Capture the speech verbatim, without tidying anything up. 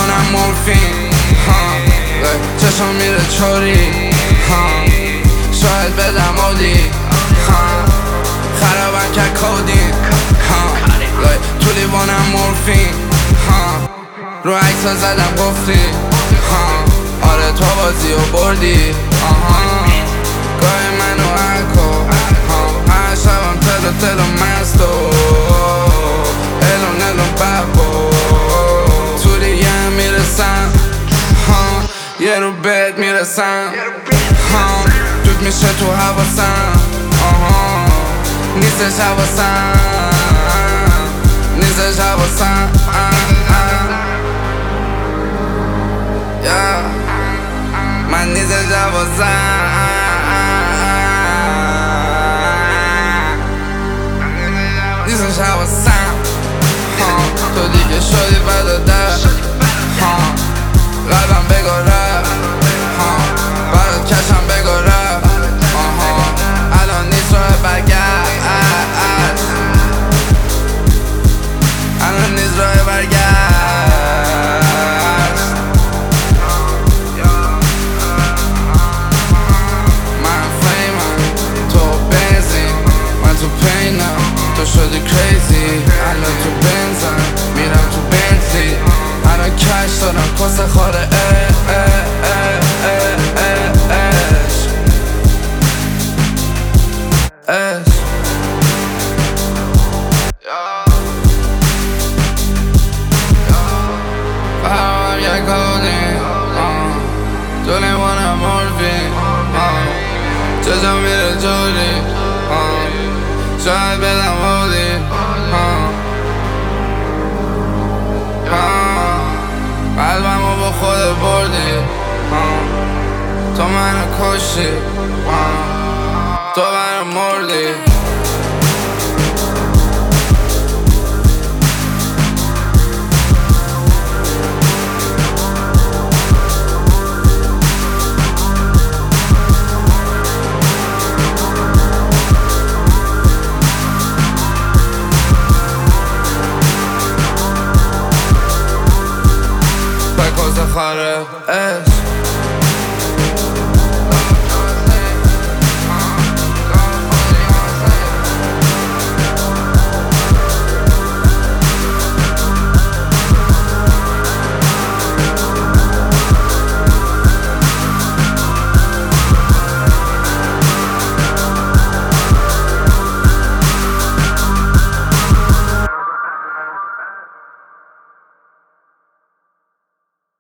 لیوانم مورفین چشم میره چوری شاید بدم آدی خرابم که کودین تو لیوانم مورفین رو عکس زدم گفتی آره تو بازی و بردی گاهی منو اکو هر شبم تلو تلو مستو الون الون بابو تو دیگه هم میرسم یه رو بهت میرسم دود میشه تو حواسم نیستش حواسم نیستش حواسم من نیستش حواسم نیستش حواسم تو دیگه شدی بداده قلبم بگاره برات کشم بگاره الان نیست راه برگشت الان نیست راه برگشت من فیمم تو بنزین من تو پینم تو شدی کریزی الان تو بنزن میرم تو بنزی الان کش دارم کس خواره اه اه اه اه اه اش اش فرام یک کودین تو لیوانم مورفین چشم میره جوری شاید بدم آدی قلبمو با خود بردی تو منو کشتی تو منو مردی Cosa fare, eh